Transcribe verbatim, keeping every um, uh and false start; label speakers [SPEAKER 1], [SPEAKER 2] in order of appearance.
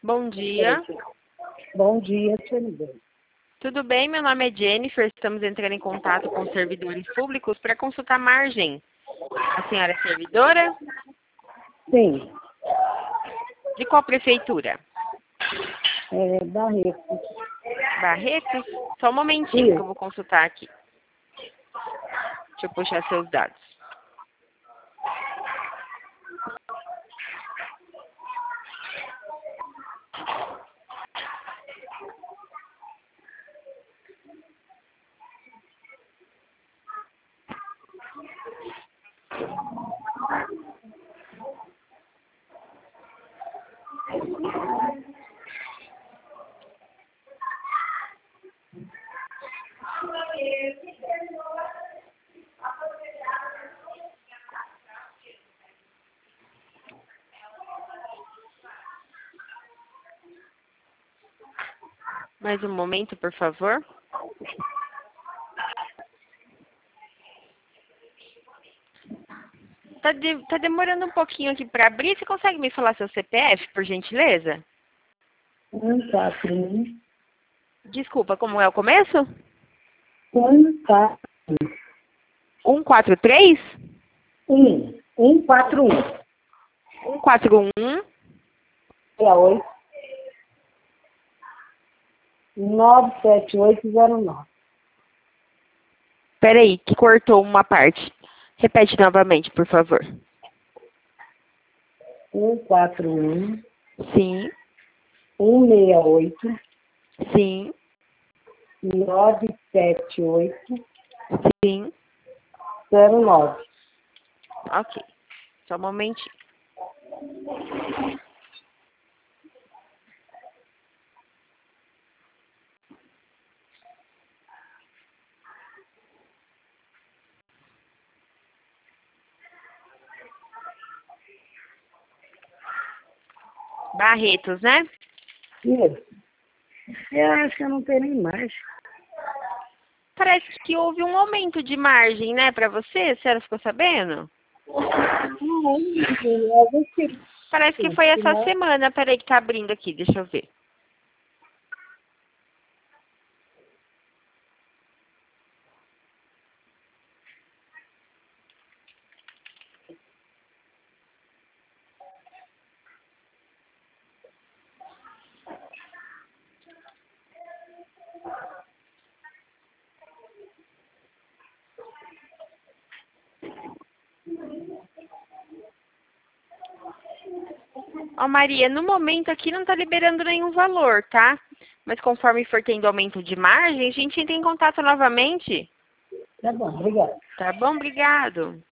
[SPEAKER 1] Bom dia.
[SPEAKER 2] Bom dia, Jennifer.
[SPEAKER 1] Tudo bem? Meu nome é Jennifer. Estamos entrando em contato com os servidores públicos para consultar margem. A senhora é servidora?
[SPEAKER 2] Sim,
[SPEAKER 1] De qual prefeitura?
[SPEAKER 2] é Barreto.
[SPEAKER 1] Barretos? Só um momentinho
[SPEAKER 2] Sim.
[SPEAKER 1] que eu vou consultar aqui. Deixa eu puxar seus dados. Mais um momento, por favor. Tá, de, tá demorando um pouquinho aqui para abrir. Você consegue me falar seu C P F, por gentileza?
[SPEAKER 2] Um, quatro, um.
[SPEAKER 1] Desculpa, como é o começo?
[SPEAKER 2] Um, quatro,
[SPEAKER 1] um quatro três?
[SPEAKER 2] um. Um, quatro, um.
[SPEAKER 1] um quatro um?
[SPEAKER 2] seis, oito. Nove, sete, oito, zero, nove.
[SPEAKER 1] Peraí, que cortou uma parte. Repete novamente, por favor.
[SPEAKER 2] Um, quatro, um.
[SPEAKER 1] Sim,
[SPEAKER 2] Um, seis, oito.
[SPEAKER 1] sim,
[SPEAKER 2] Nove, sete, oito.
[SPEAKER 1] sim.
[SPEAKER 2] Zero, nove.
[SPEAKER 1] Ok. Só um momentinho. Barretos, né?
[SPEAKER 2] Isso. Eu acho que eu não tenho nem mais.
[SPEAKER 1] Parece que houve um aumento de margem, né, para você? A senhora ficou sabendo?
[SPEAKER 2] Não, eu vou tirar.
[SPEAKER 1] Parece que foi essa semana. Peraí que tá abrindo aqui, deixa eu ver. Ó, Maria, no momento aqui não tá liberando nenhum valor, tá? Mas conforme for tendo aumento de margem, a gente entra em contato novamente.
[SPEAKER 2] Tá bom, obrigada.
[SPEAKER 1] Tá bom? Obrigado.